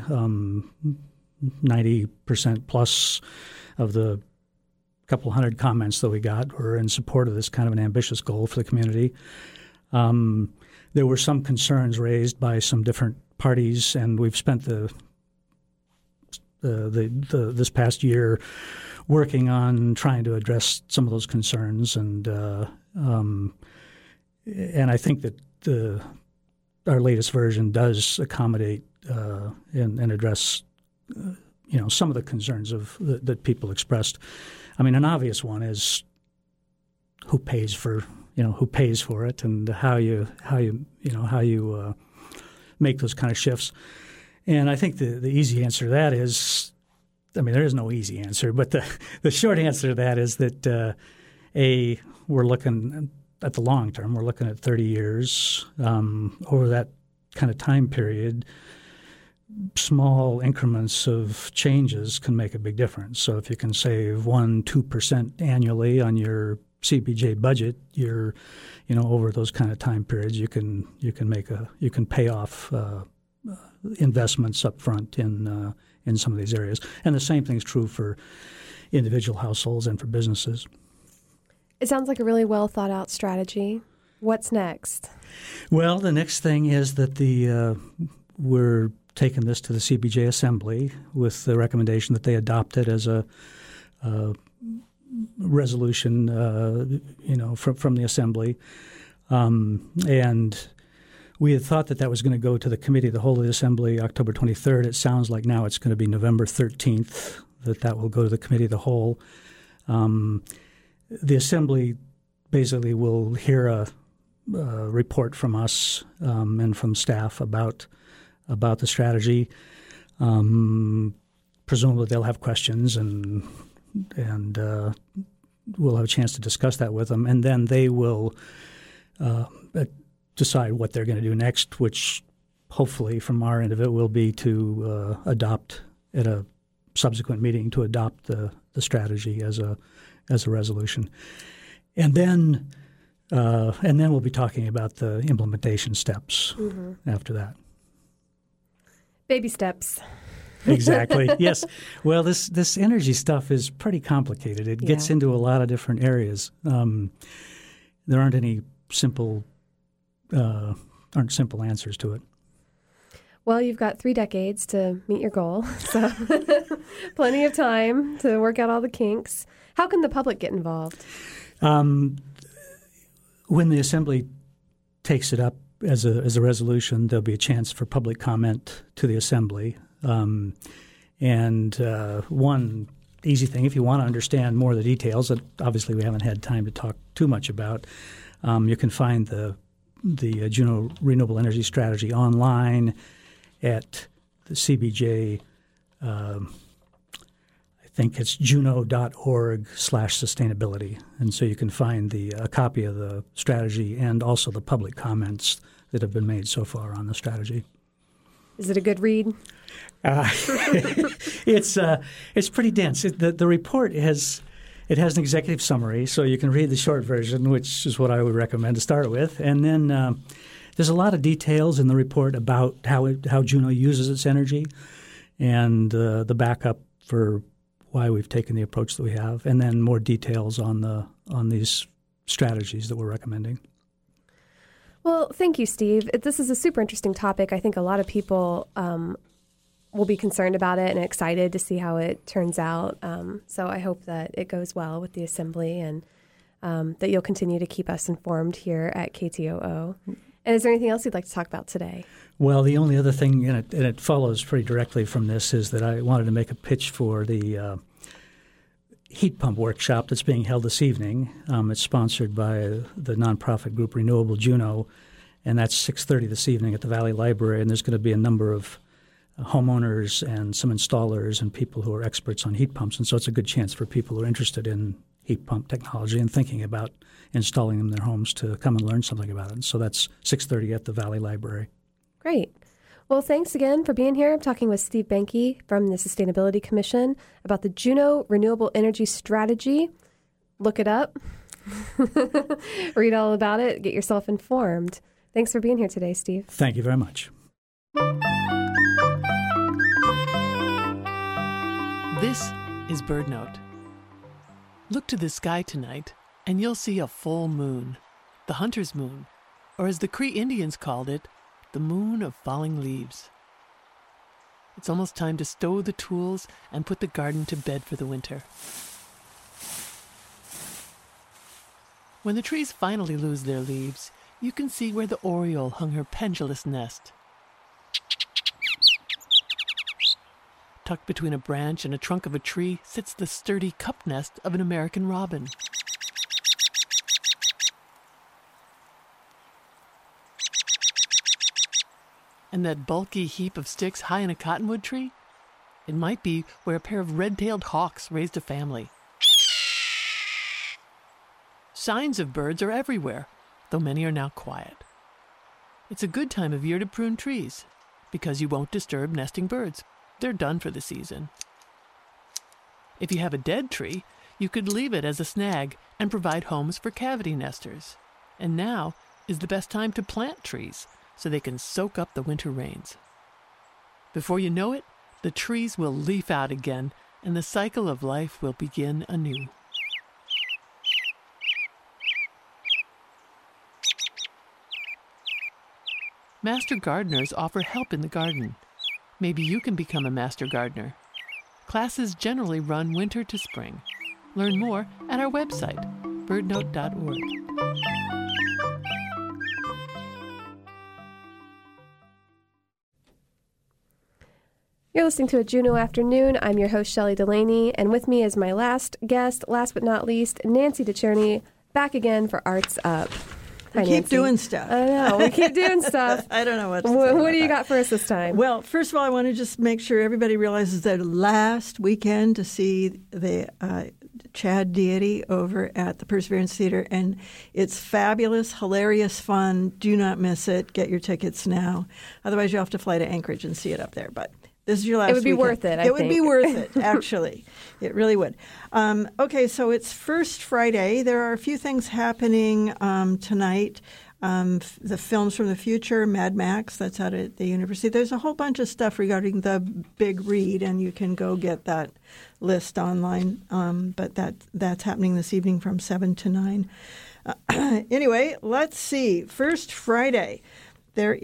90% plus of the couple hundred comments that we got were in support of this kind of an ambitious goal for the community. There were some concerns raised by some different parties, and we've spent this past year working on trying to address some of those concerns, and I think that our latest version does accommodate and address some of the concerns that people expressed. I mean, an obvious one is who pays for it, and how you make those kind of shifts. And I think the easy answer to that is, there is no easy answer, but the short answer to that is that we're looking at the long term. We're looking at 30 years. Over that kind of time period, small increments of changes can make a big difference. So if you can save 1-2% annually on your CBJ budget, you're, over those kind of time periods, you can pay off investments up front in some of these areas. And the same thing's true for individual households and for businesses. It sounds like a really well thought out strategy. What's next? Well, the next thing is that we're taking this to the CBJ Assembly with the recommendation that they adopt it as a resolution, from the Assembly. And we had thought that was going to go to the Committee of the Whole of the Assembly October 23rd. It sounds like now it's going to be November 13th that will go to the Committee of the Whole. The Assembly basically will hear a report from us and from staff about the strategy. Presumably they'll have questions, and we'll have a chance to discuss that with them. And then they will decide what they're going to do next, which hopefully from our end of it will be to adopt at a subsequent meeting to adopt the strategy as a resolution. And then we'll be talking about the implementation steps after that. Baby steps. Exactly. Yes. Well, this energy stuff is pretty complicated. It gets into a lot of different areas. There aren't any simple answers to it. Well, you've got 3 decades to meet your goal, so plenty of time to work out all the kinks. How can the public get involved? When the Assembly takes it up as a resolution, there'll be a chance for public comment to the Assembly. And one easy thing. If you want to understand more of the details that obviously we haven't had time to talk too much about, you can find the Juneau Renewable Energy Strategy online at the CBJ. I think it's juneau.org/sustainability. And so you can find a copy of the strategy and also the public comments that have been made so far on the strategy. Is it a good read? It's pretty dense. The report has an executive summary, so you can read the short version, which is what I would recommend to start with. And then there's a lot of details in the report about how Juneau uses its energy and the backup for why we've taken the approach that we have, and then more details on these strategies that we're recommending. Well, thank you, Steve. This is a super interesting topic. I think a lot of people will be concerned about it and excited to see how it turns out. So I hope that it goes well with the Assembly and that you'll continue to keep us informed here at KTOO. And is there anything else you'd like to talk about today? Well, the only other thing, and it follows pretty directly from this, is that I wanted to make a pitch for the heat pump workshop that's being held this evening. It's sponsored by the nonprofit group Renewable Juneau, and that's 6:30 this evening at the Valley Library. And there's going to be a number of homeowners and some installers and people who are experts on heat pumps. And so it's a good chance for people who are interested in heat pump technology and thinking about installing them in their homes to come and learn something about it. And so that's 6:30 at the Valley Library. Great. Well, thanks again for being here. I'm talking with Steve Benke from the Sustainability Commission about the Juneau Renewable Energy Strategy. Look it up. Read all about it. Get yourself informed. Thanks for being here today, Steve. Thank you very much. This is BirdNote. Look to the sky tonight, and you'll see a full moon, the hunter's moon, or as the Cree Indians called it, the moon of falling leaves. It's almost time to stow the tools and put the garden to bed for the winter. When the trees finally lose their leaves, you can see where the oriole hung her pendulous nest. Tucked between a branch and a trunk of a tree sits the sturdy cup nest of an American robin. And that bulky heap of sticks high in a cottonwood tree? It might be where a pair of red-tailed hawks raised a family. Signs of birds are everywhere, though many are now quiet. It's a good time of year to prune trees, because you won't disturb nesting birds. They're done for the season. If you have a dead tree, you could leave it as a snag and provide homes for cavity nesters. And now is the best time to plant trees so they can soak up the winter rains. Before you know it, the trees will leaf out again and the cycle of life will begin anew. Master gardeners offer help in the garden. Maybe you can become a master gardener. Classes generally run winter to spring. Learn more at our website, birdnote.org. You're listening to a Juneau Afternoon. I'm your host, Shelley Delaney, and with me is my last guest, last but not least, Nancy DeCherney, back again for Arts Up. We keep doing stuff. I know. We keep doing stuff. I don't know what to say. What do you got for us this time? Well, first of all, I want to just make sure everybody realizes that last weekend to see the Chad Deity over at the Perseverance Theater, and it's fabulous, hilarious, fun. Do not miss it. Get your tickets now. Otherwise, you'll have to fly to Anchorage and see it up there. But this is your last It would be weekend. worth it, I think. It would be worth it, actually. It really would. Okay, so it's First Friday. There are a few things happening tonight. The films from the future, Mad Max, that's out at the university. There's a whole bunch of stuff regarding the big read, and you can go get that list online. But that's happening this evening from 7 to 9. Anyway, let's see. First Friday, there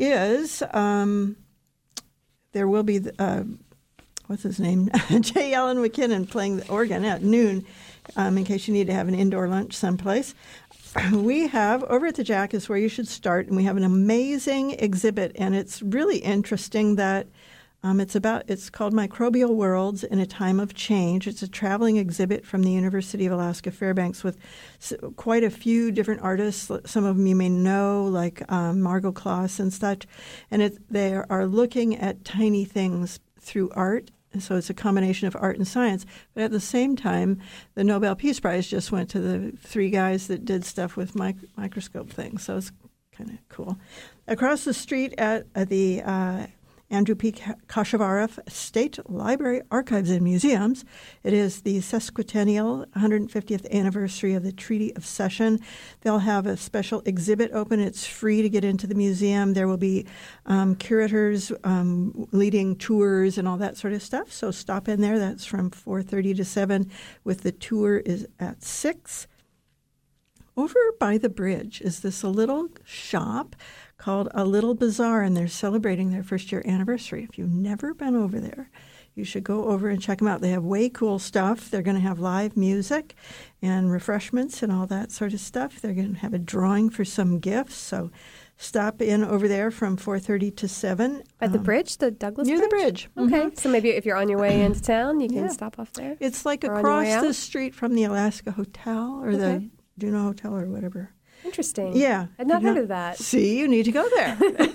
will be, what's his name? J. Allen McKinnon playing the organ at noon, in case you need to have an indoor lunch someplace. We have, over at the Jack is where you should start, and we have an amazing exhibit, and it's really interesting that It's called Microbial Worlds in a Time of Change. It's a traveling exhibit from the University of Alaska Fairbanks with quite a few different artists. Some of them you may know, like Margot Kloss and such. And they are looking at tiny things through art. And so it's a combination of art and science. But at the same time, the Nobel Peace Prize just went to the 3 guys that did stuff with microscope things. So it's kind of cool. Across the street at the Andrew P. Kashavarov State Library, Archives, and Museums. It is the sesquicentennial 150th anniversary of the Treaty of Cession. They'll have a special exhibit open. It's free to get into the museum. There will be curators leading tours and all that sort of stuff. So stop in there. That's from 4:30 to 7, with the tour is at 6. Over by the bridge is this little shop called A Little Bazaar, and they're celebrating their first-year anniversary. If you've never been over there, you should go over and check them out. They have way cool stuff. They're going to have live music and refreshments and all that sort of stuff. They're going to have a drawing for some gifts, so stop in over there from 4:30 to 7. At the bridge, the Douglas Near Bridge? the bridge. Okay, Mhm. so maybe if you're on your way into town, you can stop off there. It's like Or on your way across the out? street from the Alaska Hotel or the Juneau Hotel or whatever. Interesting. Yeah. I'd not heard of that. See, you need to go there.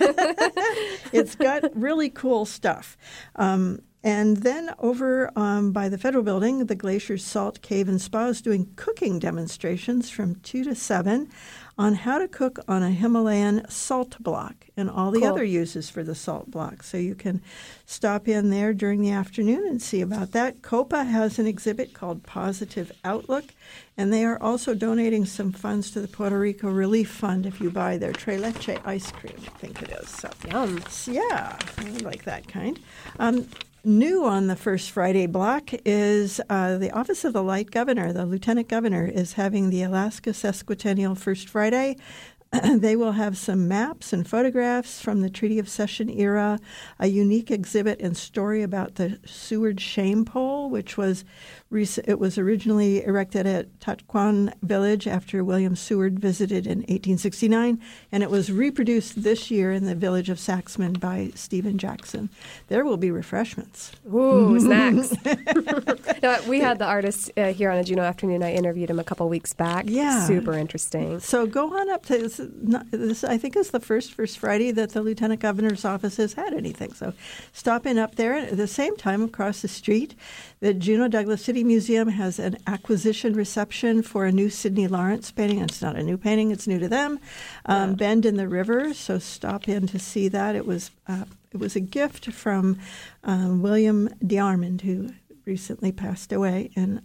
It's got really cool stuff. And then over by the Federal Building, the Glacier Salt Cave and Spa is doing cooking demonstrations from 2 to 7 on how to cook on a Himalayan salt block and all the other uses for the salt block. So you can stop in there during the afternoon and see about that. COPA has an exhibit called Positive Outlook, and they are also donating some funds to the Puerto Rico Relief Fund if you buy their Tres Leche ice cream, I think it is. So, yum. Yeah, I like that kind. New on the first Friday block is the Office of the Light Governor. The Lieutenant Governor is having the Alaska Sesquicentennial First Friday. They will have some maps and photographs from the Treaty of Cession era, a unique exhibit and story about the Seward Shame Pole, which was originally erected at Tatquan Village after William Seward visited in 1869, and it was reproduced this year in the village of Saxman by Stephen Jackson. There will be refreshments. Ooh, snacks. No, we had the artist here on a Juneau Afternoon. I interviewed him a couple weeks back. Yeah. Super interesting. So go on up to this. I think is the first Friday that the Lieutenant Governor's office has had anything. So stop in up there. At the same time, across the street, the Juneau Douglas City Museum has an acquisition reception for a new Sidney Lawrence painting. It's not a new painting; it's new to them. Bend in the River. So stop in to see that. It was a gift from William DeArmond, who recently passed away, and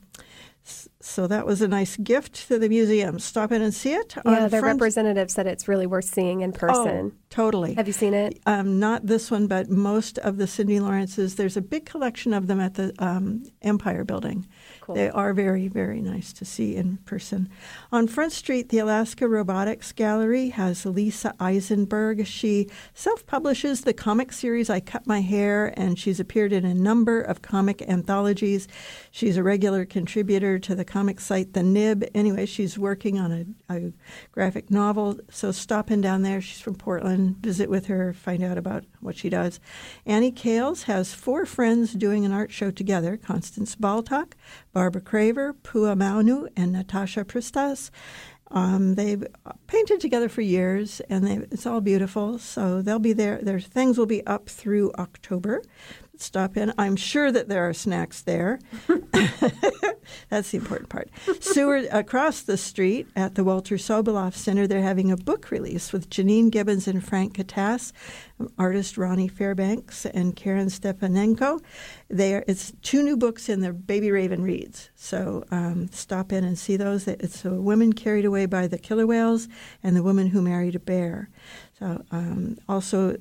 so that was a nice gift to the museum. Stop in and see it. Yeah, their representative said it's really worth seeing in person. Oh, totally. Have you seen it? Not this one, but most of the Sidney Lawrences. There's a big collection of them at the Empire Building. Cool. They are very, very nice to see in person. On Front Street, the Alaska Robotics Gallery has Lisa Eisenberg. She self-publishes the comic series I Cut My Hair, and she's appeared in a number of comic anthologies. She's a regular contributor to the comic site The Nib. Anyway, she's working on a graphic novel, so stop in down there. She's from Portland. Visit with her, find out about what she does. Annie Kales has 4 friends doing an art show together: Constance Baltok, Barbara Craver, Pua Maunu, and Natasha Pristas. They've painted together for years, and it's all beautiful. So they'll be there. Their things will be up through October. Stop in. I'm sure that there are snacks there. That's the important part. Seward, across the street at the Walter Soboleff Center, they're having a book release with Janine Gibbons and Frank Katas, artist Ronnie Fairbanks and Karen Stepanenko. It's 2 new books in the Baby Raven Reads. So stop in and see those. It's A Woman Carried Away by the Killer Whales and The Woman Who Married a Bear. So also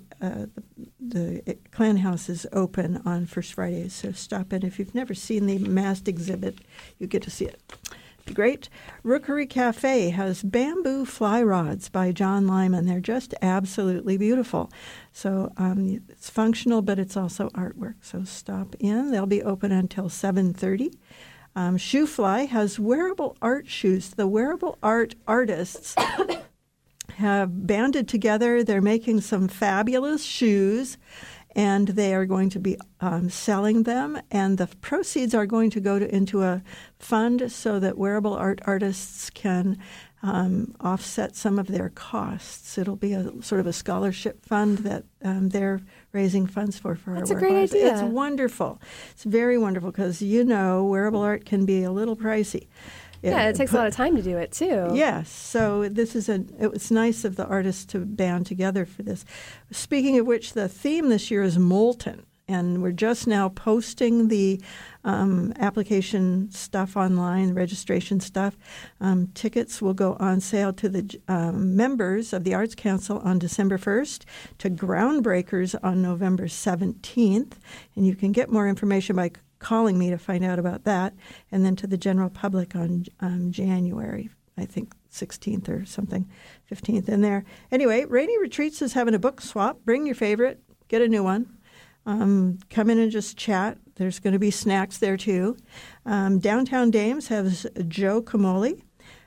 the Clan House is open on First Fridays, so stop in. If you've never seen the masked exhibit, you get to see it. Be great. Rookery Cafe has bamboo fly rods by John Lyman. They're just absolutely beautiful. So it's functional, but it's also artwork. So stop in. They'll be open until 7:30. Shoefly has wearable art shoes. The wearable art artists have banded together. They're making some fabulous shoes, and they are going to be selling them, and the proceeds are going to go into a fund so that wearable art artists can offset some of their costs. It'll be a sort of a scholarship fund that they're raising funds for That's our a great artists. idea. It's wonderful. It's very wonderful because, wearable art can be a little pricey. Yeah, it takes a lot of time to do it, too. Yes. So it was nice of the artists to band together for this. Speaking of which, the theme this year is molten. And we're just now posting the application stuff online, registration stuff. Tickets will go on sale to the members of the Arts Council on December 1st, to groundbreakers on November 17th. And you can get more information by calling me to find out about that, and then to the general public on January, I think, 16th or something, 15th in there. Anyway, Rainy Retreats is having a book swap. Bring your favorite, get a new one. Come in and just chat. There's going to be snacks there, too. Downtown Dames has Joe Camoli.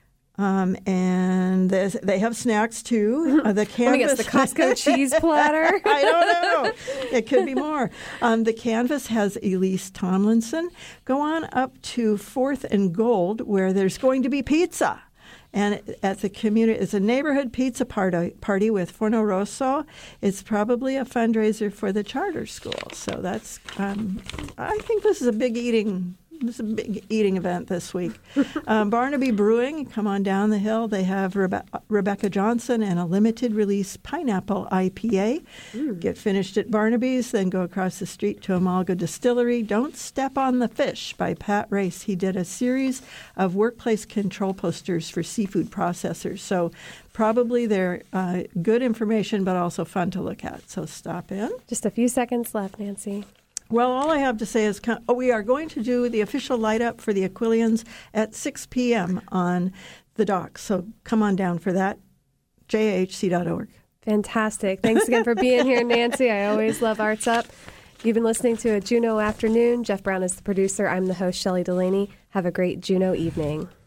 And they have snacks, too. The Canvas. Let me guess, the Costco cheese platter? I don't know. It could be more. The Canvas has Elise Tomlinson. Go on up to 4th and Gold, where there's going to be pizza. And at the community, it's a neighborhood pizza party with Forno Rosso. It's probably a fundraiser for the charter school. So that's, I think this is a big eating event this week. Barnaby Brewing, come on down the hill. They have Rebecca Johnson and a limited release pineapple IPA. Get finished at Barnaby's, then go across the street to Amalga Distillery. Don't Step on the Fish by Pat Race. He did a series of workplace control posters for seafood processors. So probably they're good information, but also fun to look at. So stop in. Just a few seconds left, Nancy. Well, all I have to say is we are going to do the official light up for the Aquilians at 6 p.m. on the docks. So come on down for that, jahc.org. Fantastic. Thanks again for being here, Nancy. I always love Arts Up. You've been listening to a Juneau Afternoon. Jeff Brown is the producer. I'm the host, Shelley Delaney. Have a great Juneau evening.